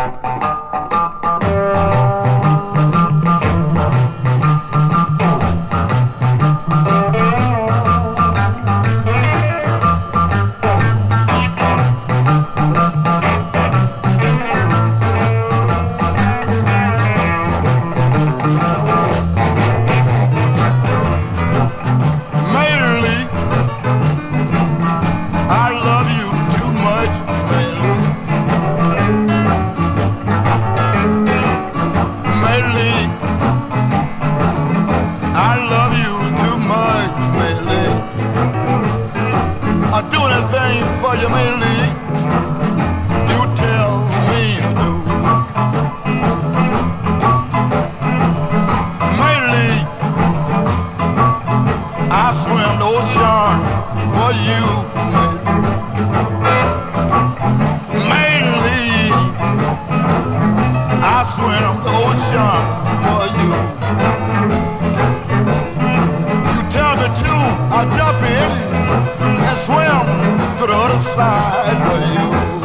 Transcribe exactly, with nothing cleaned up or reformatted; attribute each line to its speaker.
Speaker 1: For you, Maylie, do tell me do. Maylie, I swim the ocean for you. Maylie, I swim the ocean for you. You tell me to, I jump in and swim to the other side for you.